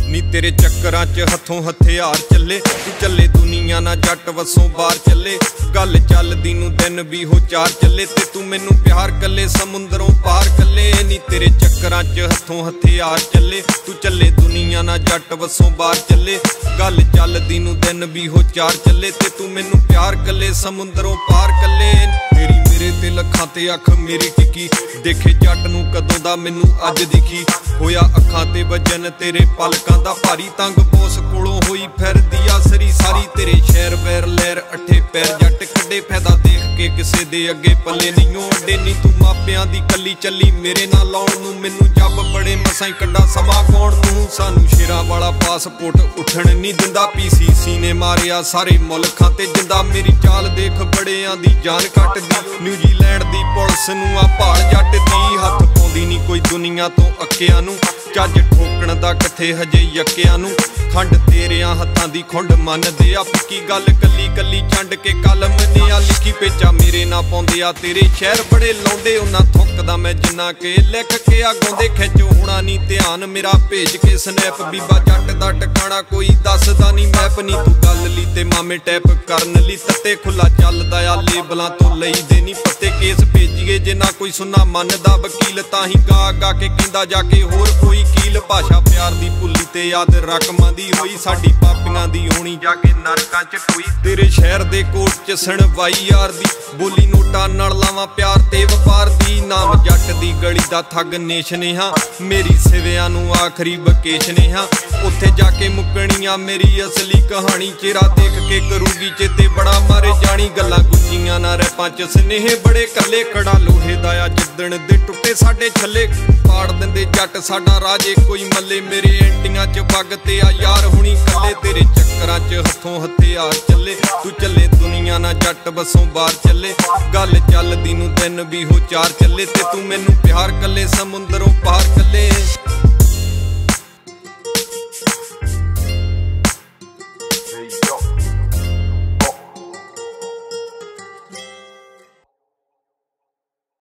ਨੀ ਤੇਰੇ ਚੱਕਰਾਂ 'ਚ ਹੱਥੋਂ ਹਥਿਆਰ ਚੱਲੇ, ਤੂੰ ਚੱਲੇ ਦੁਨੀਆ ਨਾ ਜੱਟ ਵਸੋਂ ਬਾਹਰ ਚੱਲੇ। ਗੱਲ ਚੱਲਦੀ ਨੂੰ ਦਿਨ ਵੀ ਹੋ ਚਾਰ ਚੱਲੇ, ਤੇ ਤੂੰ ਮੈਨੂੰ ਪਿਆਰ ਕੱਲੇ ਸਮੁੰਦਰੋਂ ਪਾਰ ਕੱਲੇ। ਨੀ ਤੇਰੇ ਚੱਕਰਾਂ 'ਚ ਹੱਥੋਂ ਹਥਿਆਰ ਚੱਲੇ, ਤੂੰ ਚੱਲੇ ਦੁਨੀਆ ਨਾ ਜੱਟ ਵਸੋਂ ਬਾਹਰ ਚੱਲੇ। ਗੱਲ ਚੱਲਦੀ ਨੂੰ ਦਿਨ ਵੀ ਹੋ ਚਾਰ ਚੱਲੇ, ਤੇ ਤੂੰ ਮੈਨੂੰ ਪਿਆਰ ਕੱਲੇ ਸਮੁੰਦਰੋਂ ਪਾਰ ਕੱਲੇ। ਤੇਰੀ ਮੇਰੇ ਤੇ ਲੱਖਾਂ ਤੇ ਅੱਖ ਮੇਰੀ ਟਿੱਕੀ, ਦੇਖੇ ਜੱਟ ਨੂੰ ਕਦੋਂ ਦਾ ਮੈਨੂੰ ਅੱਜ ਦਿਖੀ। ਹੋਇਆ ਅੱਖਾਂ ਤੇ ਵਜਨ ਤੇਰੇ ਪਲਕਾਂ ਦਾ ਭਾਰੀ, ਤੰਗ ਬੋਸ ਕੋਲੋਂ ਹੋਈ ਫਿਰਦੀ ਆ ਸਰੀ ਸਾਰੀ। ਤੇਰੇ ਸ਼ਹਿਰ ਵੈਰ ਲਹਿਰ ਅੱਠੇ ਪੈਰ ਜੱਟ ਕੱਢੇ, ਫਾਇਦਾ ਦੇਖ ਕੇ ਕਿਸੇ ਦੇ ਅੱਗੇ ਪੱਲੇ ਨਹੀਂ ਅੱਡੇ। ਨੀ ਤੂੰ ਮਾਪਿਆਂ ਦੀ ਕੱਲੀ ਚੱਲੀ ਮੇਰੇ ਨਾਲ ਲਾਉਣ ਨੂੰ, ਮੈਨੂੰ ਜੱਬ ਬੜੇ ਮਸਾਂ ਹੀ ਕੱਢਾ ਸਮਾਂ ਕਾਉਣ ਨੂੰ। ਸਾਨੂੰ ਸ਼ੇਰਾਂ ਵਾਲਾ ਪਾਸਪੋਰਟ ਉੱਠਣ ਨਹੀਂ ਦਿੰਦਾ, PCC ਨੇ ਮਾਰਿਆ ਸਾਰੇ ਮੁਲਕਾਂ ਤੇ ਜਿੰਦਾ। ਮੇਰੀ ਚਾਲ ਦੇਖ ਬੜਿਆਂ ਦੀ ਜਾਨ ਕੱਟਦੀ, ਨਿਊਜ਼ੀਲੈਂਡ ਦੀ ਪੁਲਿਸ ਨੂੰ ਆ ਭਾਲ ਜੱਟ ਦੀ। ਹੱਥ ਪਾਉਂਦੀ ਨਹੀਂ ਕੋਈ ਦੁਨੀਆ ਤੋਂ ਅੱਕਿਆਂ ਨੂੰ, ਚੱਜ ਠੋਕਣ ਦਾ ਕਿੱਥੇ ਹਜੇ ਯੱਕਿਆਂ ਨੂੰ। ਖੰਡ ਤੇਰਿਆਂ ਹੱਥਾਂ ਦੀ ਖੁੰਡ ਮੰਨਦੇ ਆ, ਪੱਕੀ ਗੱਲ ਕੱਲੀ ਕੱਲੀ ਛੰਡ ਕੇ ਕਲਮ ਨੇ ਆ ਲਿਖੀ। ਪੇਚਾ ਮੇਰੇ ਨਾ ਪਾਉਂਦੇ ਆ ਤੇਰੇ ਸ਼ਹਿਰ ਬੜੇ ਲਾਉਂਦੇ, ਉਹਨਾਂ ਥੁੱਕਦਾ ਮੈਂ ਜਿੰਨਾ ਕਿ ਲਿਖ ਕੇ ਆ ਗਾਉਂਦੇ। ਖਿੱਚ ਹੋਣਾ ਨਹੀਂ ਧਿਆਨ ਮੇਰਾ ਭੇਜ ਕੇ ਸਨੈਪ, ਬੀਬਾ ਜੱਟ ਦਾ ਟਿਕਾਣਾ ਕੋਈ ਦੱਸਦਾ ਨਹੀਂ ਮੈਪ। ਨੀ ਤੂੰ ਗੱਲ ਲਈ ਤੇ ਮਾਮੇ ਟੈਪ ਕਰਨ ਲਈ ਤੱਤੇ ਖੁੱਲਾ ਚੱਲਦਾ ਆ, ਲੇਬਲਾਂ ਤੋਂ ਲਈਦੇ ਨਹੀਂ ਪੱਤੇ। ਕੇਸ ਭੇਜੀਏ ਜੇ ਨਾ ਕੋਈ ਸੁਣਨਾ ਮੰਨਦਾ ਵਕੀਲ, ਤਾਂ ਹੀ ਗਾ ਗਾ ਕੇ ਕਹਿੰਦਾ ਜਾ ਕੇ ਹੋਰ ਕੋਈ ਕੀਲ। ਭਾਸ਼ਾ ਪਿਆਰ ਦੀ ਭੁੱਲੀ ਤੇ ਯਾਦ ਰਕਮਾਂ ਦੀ ਹੋਈ, ਸਾਡੀ ਪਾਪੀਆਂ ਦੀ ਹੋਣੀ ਜਾ ਕੇ ਨਰਕਾਂ 'ਚ ਟੋਈ। ਤੇਰੇ ਸ਼ਹਿਰ ਦੇ ਕੋਰਟ 'ਚ ਸੁਣਵਾਈ ਯਾਰ ਦੀ, ਬੋਲੀ ਨੋਟਾਂ ਨਾਲ ਲਾਵਾਂ ਪਿਆਰ ਤੇ ਵਪਾਰ ਦੀ। ਨਾਮ ਜੱਟ ਦੀ ਗਲੀ ਦਾ ਠੱਗ ਨੇਸ਼ ਨੇ ਹਾਂ, ਮੇਰੀ ਸਿਵਿਆਂ ਨੂੰ ਆਖਰੀ ਵਕੇਸ਼ ਨੇ ਹਾਂ। ਉੱਥੇ ਜਾ ਕੇ ਮੁੱਕਣੀਆਂ ਮੇਰੀ ਅਸਲੀ ਕਹਾਣੀ, ਚਿਹਰਾ ਦੇਖ ਕੇ ਕਰੂਗੀ ਚੇਤੇ ਬੜਾ ਮਾਰੇ ਜਾਣੀ। ਗੱਲਾਂ ਗੁੱਜੀਆਂ ਨਾ ਰੈਪਾਂ 'ਚ ਸਨੇਹ ਬੜੇ ਕੱਲੇ, ਕੜਾ ਲੋਹੇ ਦਾ ਆ ਜਿੱਦਣ ਦੇ ਟੁੱਟੇ ਸਾਡੇ ਛੱਲੇ। ਪਾੜ ਦਿੰਦੇ ਜੱਟ ਸਾਡਾ ਰਾਜੇ ਕੋਈ ਮੱਲੇ, ਮੇਰੇ ਐਂਟੀਆਂ 'ਚ ਵਗ ਤੇ ਆ ਯਾਰ ਹੁਣੀ ਕੱਲੇ। ਤੇਰੇ ਚੱਕਰਾਂ 'ਚ ਹੱਥੋਂ ਹਥਿਆਰ ਚੱਲੇ, ਤੂੰ ਚੱਲੇ ਦੁਨੀਆ ਨਾ ਜੱਟ ਵਸੋਂ ਬਾਹਰ ਚੱਲੇ। ਗੱਲ ਚੱਲਦੀ ਨੂੰ ਦਿਨ ਵੀ ਹੋ ਚਾਰ ਚੱਲੇ, ਤੇ ਤੂੰ ਮੈਨੂੰ ਪਿਆਰ ਕੱਲੇ ਸਮੁੰਦਰੋਂ ਪਾਰ ਕੱਲੇ।